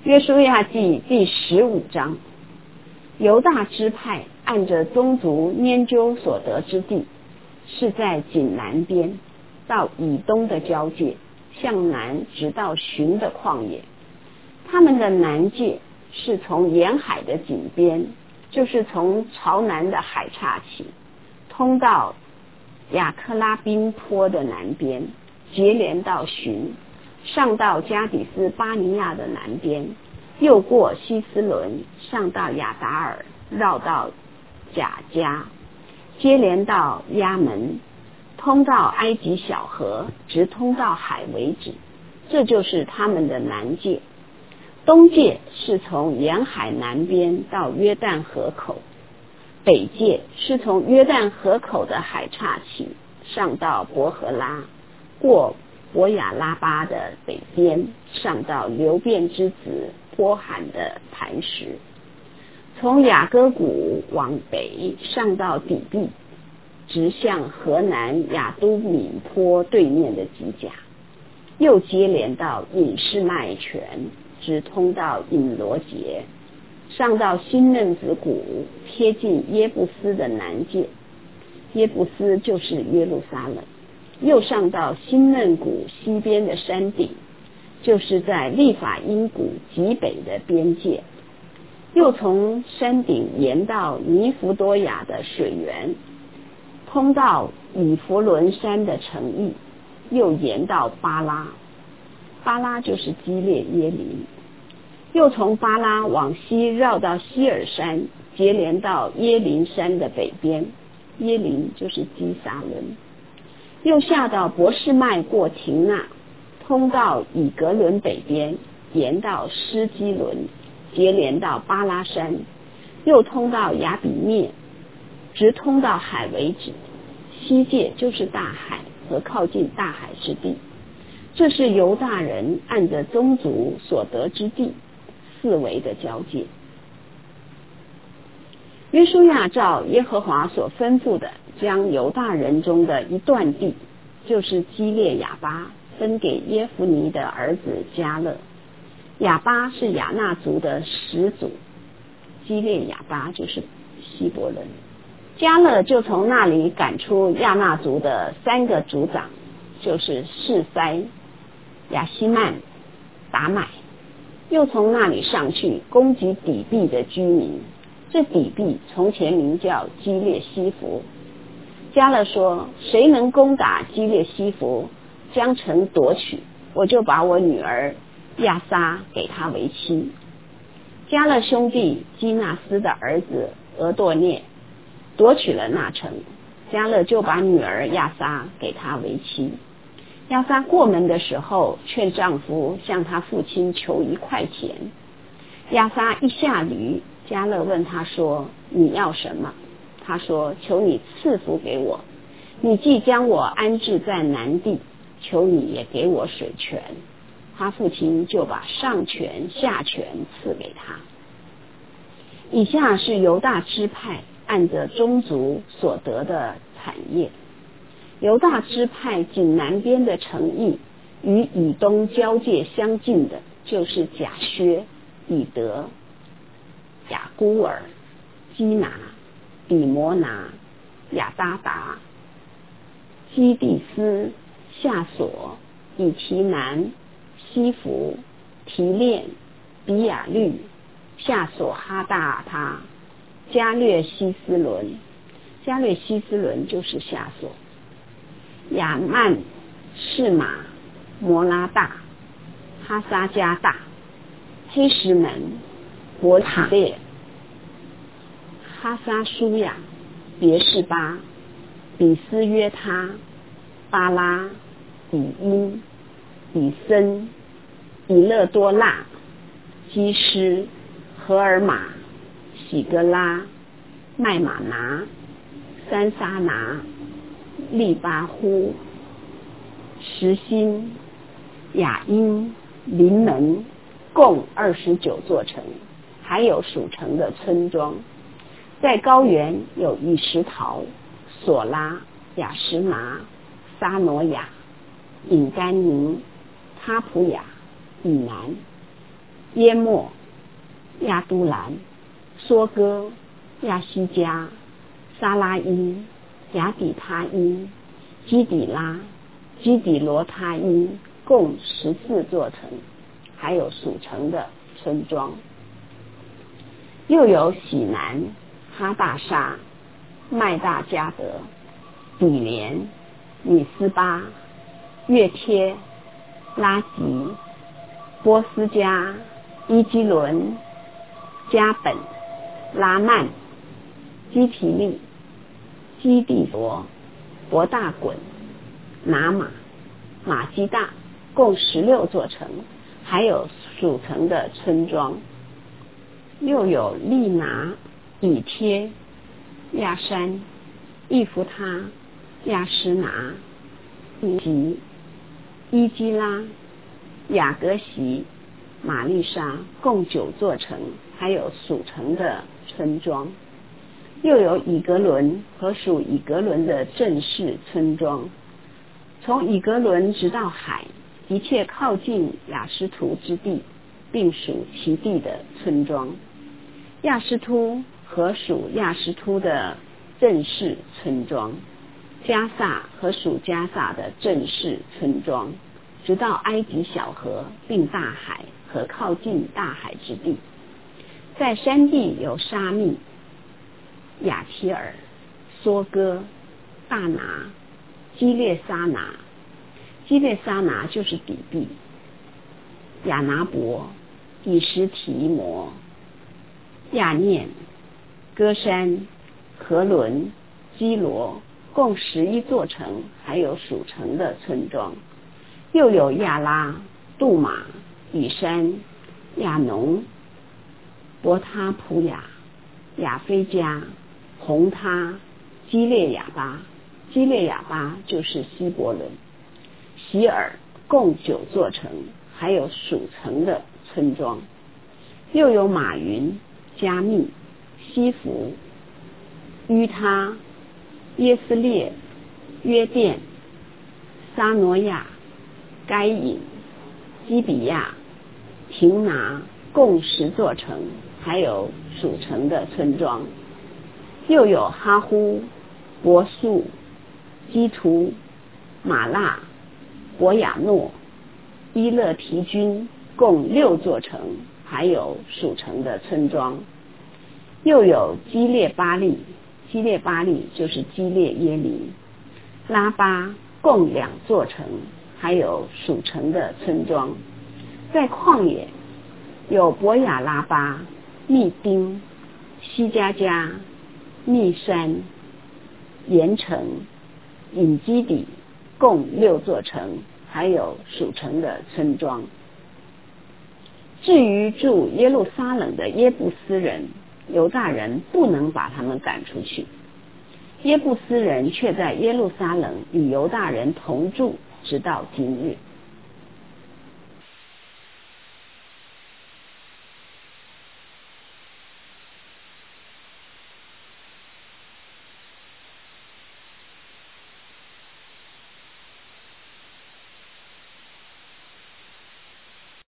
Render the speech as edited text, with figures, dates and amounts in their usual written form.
约书亚记第15章，犹大支派按着宗族拈阄所得之地，是在井南边，到以东的交界，向南直到寻的旷野。他们的南界是从沿海的井边，就是从朝南的海岔起，通到雅克拉宾坡的南边，接连到寻，上到加底斯巴尼亚的南边，又过希斯伦，上到亚达尔，绕到贾加，接连到亚门，通到埃及小河，直通到海为止。这就是他们的南界。东界是从沿海南边到约旦河口，北界是从约旦河口的海岔起，上到伯和拉，过伯亚拉巴的北边，上到流便之子波罕的磐石，从雅各谷往北上到底壁，直向河南亚都敏坡对面的吉甲，又接连到隐士麦泉，直通到隐罗杰，上到新嫩子谷，贴近耶布斯的南界，耶布斯就是耶路撒冷，又上到新嫩谷西边的山顶，就是在利法因谷极北的边界，又从山顶沿到尼弗多雅的水源，通到以弗伦山的城邑，又沿到巴拉，巴拉就是基列耶琳，又从巴拉往西绕到希尔山，接连到耶林山的北边，耶林就是基撒伦，又下到伯示麦过廷纳，通到以格伦北边，沿到施基伦，接连到巴拉山，又通到亚比灭，直通到海为止。西界就是大海和靠近大海之地。这是犹大人按着宗族所得之地四围的交界。约书亚照耶和华所吩咐的，将犹大人中的一段地，就是基列亚巴，分给耶孚尼的儿子迦勒。亚巴是亚衲族的始祖，基列亚巴就是希伯伦。迦勒就从那里赶出亚衲族的3个族长，就是示塞、亚希曼、达买，又从那里上去攻击底壁的居民。这底壁从前名叫基列西弗。迦勒说，谁能攻打基列西弗，将城夺取，我就把我女儿亚撒给他为妻。迦勒兄弟基纳斯的儿子俄多涅夺取了那城，迦勒就把女儿亚撒给他为妻。亚撒过门的时候，劝丈夫向他父亲求1块钱。亚撒一下驴，迦勒问他说，你要什么？他说，求你赐福给我，你既将我安置在南地，求你也给我水泉。他父亲就把上泉下泉赐给他。以下是犹大支派按着宗族所得的产业。犹大支派仅南边的城邑，与以东交界相近的，就是甲薛、以德、雅孤尔、基拿、底摩拿、亚达达、基蒂斯、夏索、以提南、西弗、提炼、比亚律、夏索哈大他、加略西斯伦。加略西斯伦就是夏索。亚曼、士马、摩拉大、哈撒加大、黑石门、伯塔列、哈撒舒亚、别是巴、比斯约他、巴拉、比因、比森、以勒多纳、基施、荷尔玛、喜格拉、麦马拿、三沙拿、利巴呼、实心、雅因、临门，共29座城，还有属城的村庄。在高原有以实陶、索拉、雅什拿、撒挪亚、隐甘宁、他普雅、以南。 耶莫、亚都兰、梭哥、亚西加、沙拉因、亚底他因、基底拉、基底罗他因，共14座城，还有属城的村庄。又有喜南、哈大沙、麦大加德、底连、米斯巴、月贴、拉吉、波斯加、伊基伦、加本、拉曼、基皮利、基地罗、伯大滚、拿马、马基大，共16座城，还有属城的村庄。又有利拿、以贴、亚山、易弗他、亚施拿、及伊基拉、雅各席、玛丽莎，共9座城，还有属城的村庄。又有以格伦和属以格伦的镇市村庄，从以格伦直到海，一切靠近雅施图之地，并属其地的村庄。亚施突和属亚施突的镇市村庄，加萨和属加萨的镇市村庄，直到埃及小河并大海和靠近大海之地。在山地有沙密、雅提尔、梭哥、大拿、基列撒拿，基列撒拿就是底壁，亚拿伯、以实提摩、亚念、歌山、和伦、基罗，共11座城，还有属城的村庄。又有亚拉、杜马、以山、亚农、伯他普雅、亚非加、红他、基列亚巴，基列亚巴就是希伯伦、席尔，共9座城，还有属城的村庄。又有马云、加密、西弗、于他、耶斯列、约甸、撒挪亚、该隐、基比亚、廷拿，共10座城，还有属城的村庄。又有哈呼、伯素、基图、马纳、伯亚诺、伊勒提军，共6座城，还有属城的村庄。又有基列巴利，基列巴利就是基列耶利、拉巴，共2座城，还有属城的村庄。在旷野有伯亚拉巴、密丁、西加加、密山、盐城、隐基底，共6座城，还有属城的村庄。至于住耶路撒冷的耶布斯人，犹大人不能把他们赶出去，耶布斯人却在耶路撒冷与犹大人同住，直到今日。